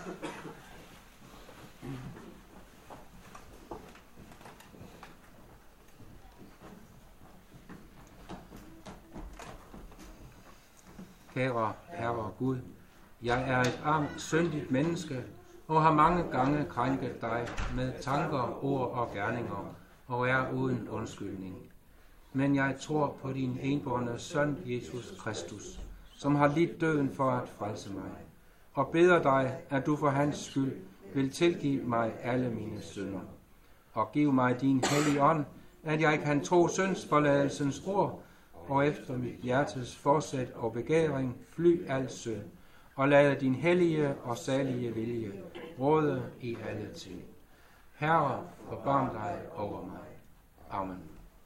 Kære Herre Gud, jeg er et armt, syndigt menneske, og har mange gange krænket dig med tanker, ord og gerninger, og er uden undskyldning. Men jeg tror på din enbårne søn, Jesus Kristus, som har lidt døden for at frelse mig, og beder dig, at du for hans skyld vil tilgive mig alle mine synder, og give mig din hellige ånd, at jeg kan tro syndsforladelsens ord, og efter mit hjertes forsæt og begæring fly al synd, og lade din hellige og salige vilje råde i alle ting. Herre, forbarm dig over mig. Amen.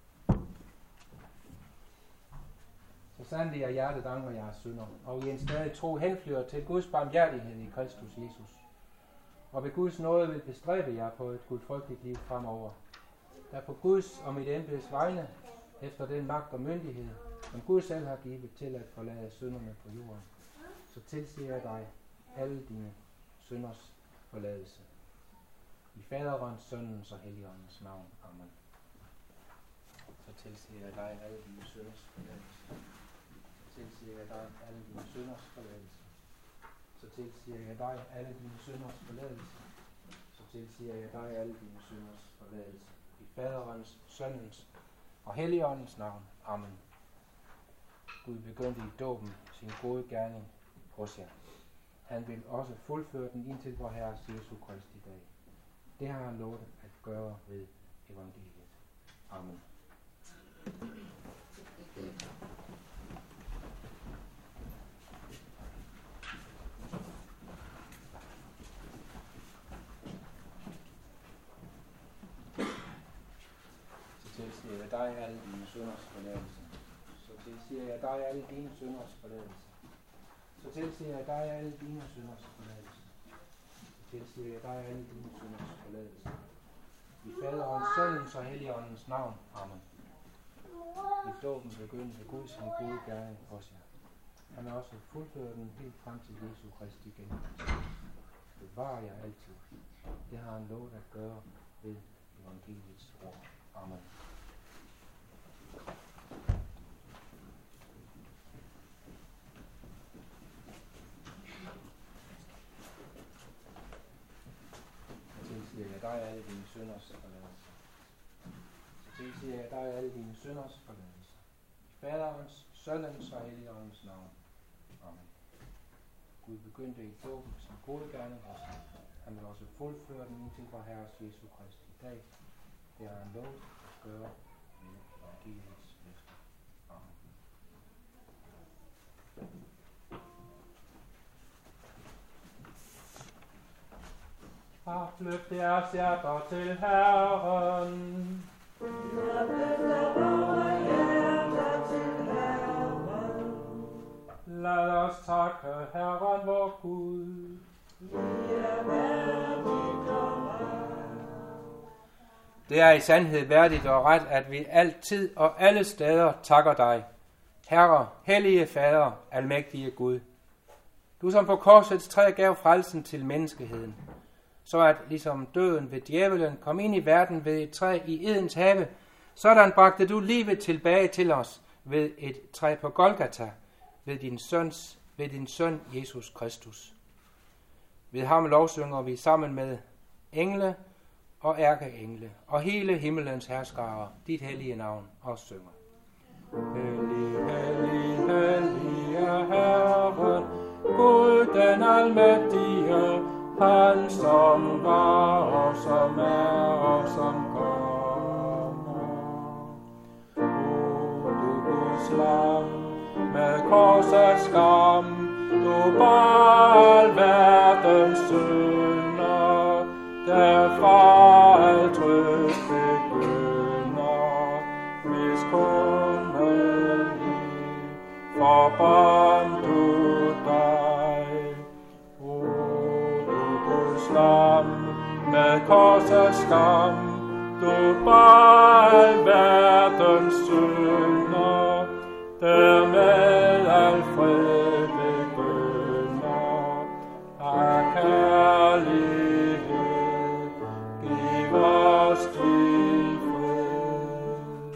Så sandelig er hjertet angrer jeres synder, og i en stadig tro henflyder til Guds barmhjertighed i Kristus Jesus. Og ved Guds nåde vil bestræbe jer på et gudfrygtigt liv fremover, der på Guds og mit embedes vegne, efter den magt og myndighed, som Gud selv har givet til at forlade synderne på jorden, så tilsiger jeg dig alle dine synders forladelse. I Faderens, Søndens og Helligåndens navn. Amen. Så tilsiger jeg dig alle dine synders forladelse. Så tilsiger jeg dig alle dine synders forladelse. Så tilsiger jeg dig alle dine synders forladelse. Så tilsiger jeg dig alle dine synders forladelse. I Faderens, Søndens og Helligåndens navn. Amen. Gud begyndte i dåben sin gode gerning hos jer. Han vil også fuldføre den indtil vor Herre Jesu Kristi dag. Det har han lovet at gøre ved evangeliet. Amen. Så tilsiger jeg dig alle dine synders forladelse. Så tilsiger jeg dig alle dine synders forladelse. Så tilsiger jeg dig alle dine synders forladelse. Så tilsiger jeg dig alle dine synders forladelse. I Faderens, Søndens og Helligåndens navn. Amen. I dåben begyndte Gud sin gode gerning hos jer. Han har også fuldført den helt frem til Jesu Kristi genkomst. Bevar jer altid. Det har han lovet at gøre ved evangeliets ord. Amen. tilsiger jeg dig alle dine synders forladelse. Så tilsiger jeg dig alle dine synders forladelse. I Faderens, Søndens og Helligåndens navn. Amen. Gud begyndte i dåben som gode gerning hos ham. Han vil også fuldføre den indtil vor Herre Jesu Kristi dag. Det er en lov at gøre med evangeliets løfte. Amen. Løft jeres hjerter til Herren. Lad os takke Herren vor Gud. Det er i sandhed værdigt og ret, at vi altid og alle steder takker dig, Herre, hellige Fader, almægtige Gud. Du som på korsets træ gav frelsen til menneskeheden, så at ligesom døden ved djævelen kom ind i verden ved et træ i Edens have, sådan bragte du livet tilbage til os ved et træ på Golgata, ved din søns, ved din søn Jesus Kristus. Ved ham lovsynger vi sammen med engle og ærkeengle og hele himmelens herskare dit hellige navn og synger. Hellig, hellig, hellig er Herren, Gud den almægtige, han som var og som er og som kommer. O du Guds lam, med korsets skam, du bar al verdens synder, derfra al trøst begynder, miskundelig, forbarm du dig. O du Guds lam, med korsets skam, du bar al verdens synder, dermed al fred begynder. Af kærlighed, giv os din fred.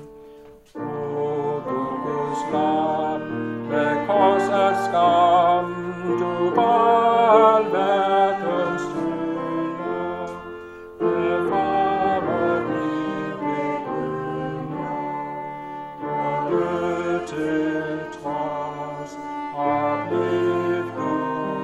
O du Guds lam, med korsets skam, du bar al verdens synder, med farver liv begynder, og død til trods, og bliv du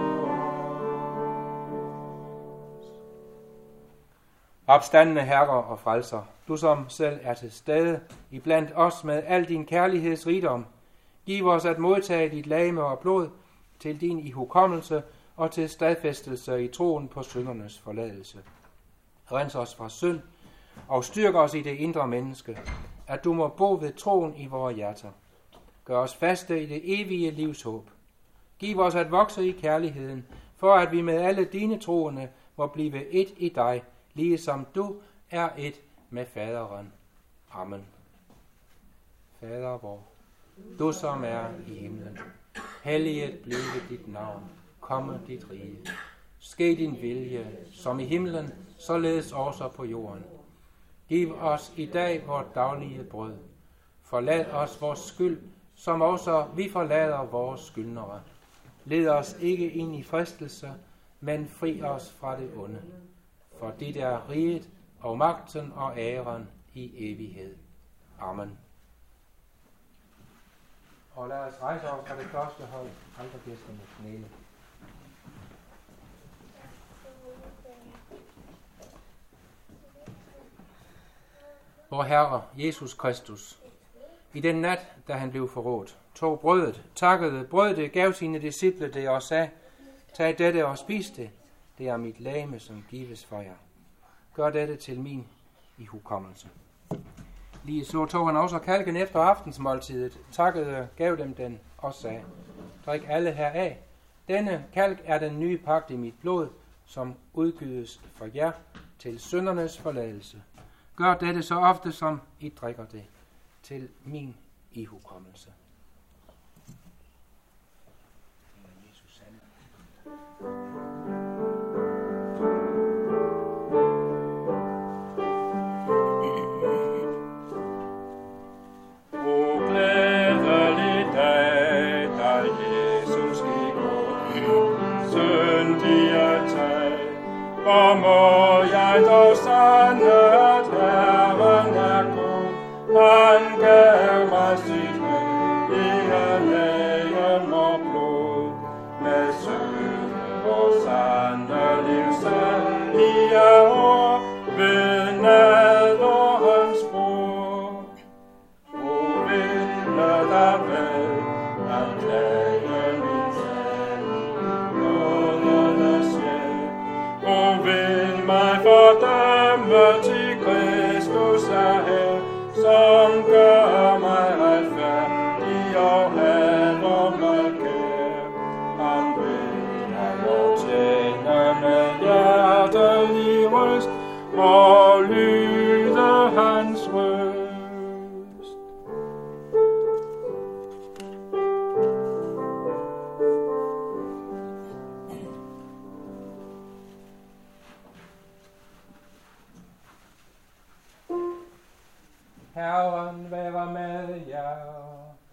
os. Opstandne Herre og Frelser, du som selv er til stede iblandt os med al din kærlighedsrigdom, giv os at modtage dit legeme og blod til din ihukommelse og til stadfæstelse i troen på syndernes forladelse. Rens os fra synd og styrk os i det indre menneske, at du må bo ved troen i vores hjerter. Gør os faste i det evige livs håb. Giv os at vokse i kærligheden, for at vi med alle dine troende må blive et i dig, lige som du er et med faderen. Amen. Fader vor, du som er i himlen, helliget blive dit navn, komme dit rige. Ske din vilje, som i himlen, således også på jorden. Giv os i dag vort daglige brød. Forlad os vores skyld, som også vi forlader vores skyldnere. Led os ikke ind i fristelse, men fri os fra det onde. For dit er riget og magten og æren i evighed. Amen. Og lad os rejse os fra det første hold, andre gæster med knæene. Vor Herre Jesus Kristus, i den nat, da han blev forrådt, tog brødet, takkede, brød det, gav sine disciple det og sagde, tag dette og spis det, det er mit legeme, som gives for jer. Gør dette til min ihukommelse. Lige så tog han også kalken efter aftensmåltidet, takkede, gav dem den og sagde, drik alle heraf. Denne kalk er den nye pagt i mit blod, som udgydes for jer til syndernes forladelse. Gør dette så ofte, som I drikker det, til min ihukommelse. Hvor må jeg dog sande, at Herren er god. Han gav mig sit liv i lægen og blod. Med synd og sandelig særlige år, ved nader hans bror. O ville der ved, at klage min sag, nådernes hjælp. O vil mig fordømme til Kristus er her, som gør mig retfærdig og hader mig kær. Ham vil jeg lov tjene med hjertelig røst, og lyde hans røst. Herren være med jer.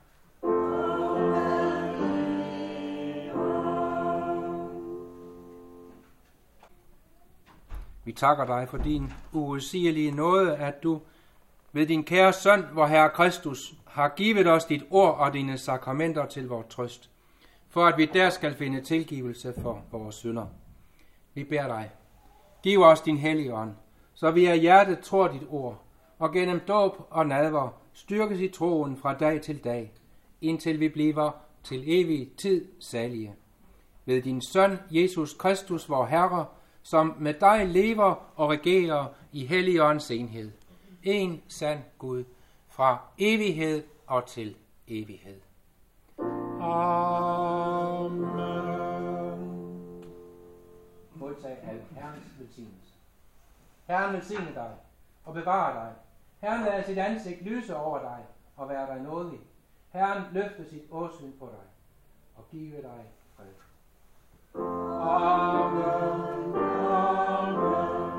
Vi takker dig for din uudsigelige nåde, at du ved din kære søn, vor Herre Kristus, har givet os dit ord og dine sakramenter til vores trøst, for at vi der skal finde tilgivelse for vores synder. Vi beder dig, giv os din hellige ånd, så vi af hjertet tror dit ord, og gennem dåb og nadver styrkes i troen fra dag til dag, indtil vi bliver til evig tid salige. Ved din søn, Jesus Kristus, vor Herre, som med dig lever og regerer i Helligåndens enhed. En sand Gud, fra evighed og til evighed. Amen. Modtag al Herrens velsignelse. Herren velsigne dig, og bevare dig. Herren lader sit ansigt lyse over dig og være dig nådig. Herren løfter sit åsyn på dig og give dig fred. Amen. Amen.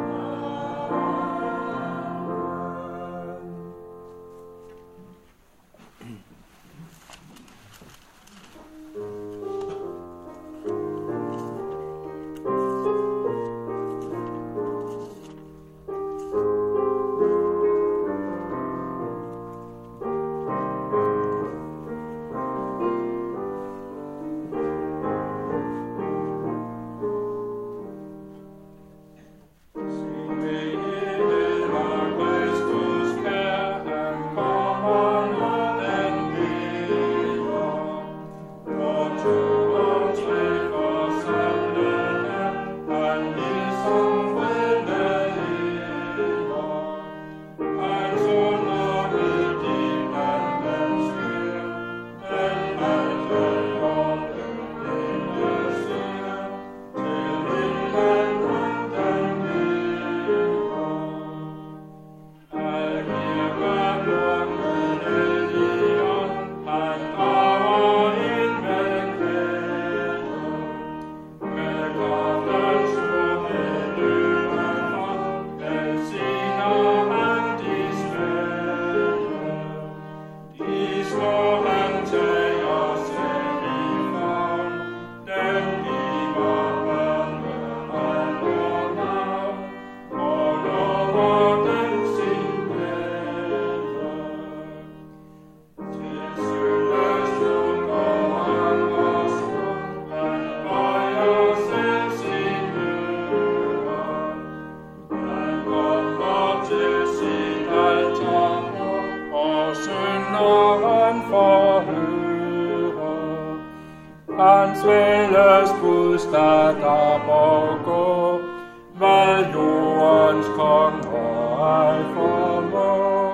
Hans vælges budskab op og gå, hvad jordens konger ej formår,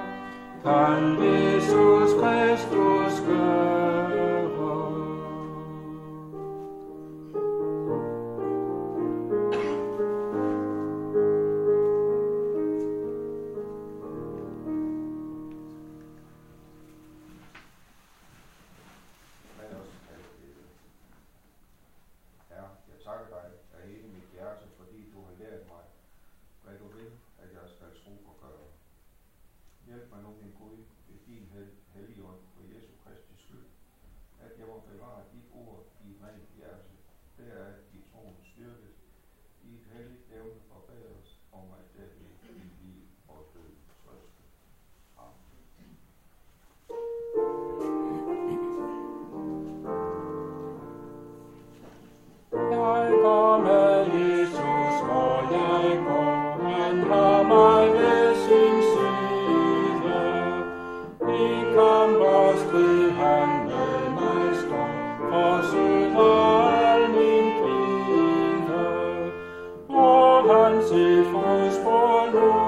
kan Jesus Kristus gøre. Hjælp mig nu, min Gud, ved din helligånd for Jesu Kristi skyld, at jeg må bevare dit ord i et rent hjerte. Deraf i troen styrket, i et helligt evne forbedres, og mig derved i liv og død trøste. Amen. Jeg går med Jesus, hvor jeg går, han har mig ved sin side. I kamp og strid han med mig står, forsyner al min pine. Og han sit fodspor nu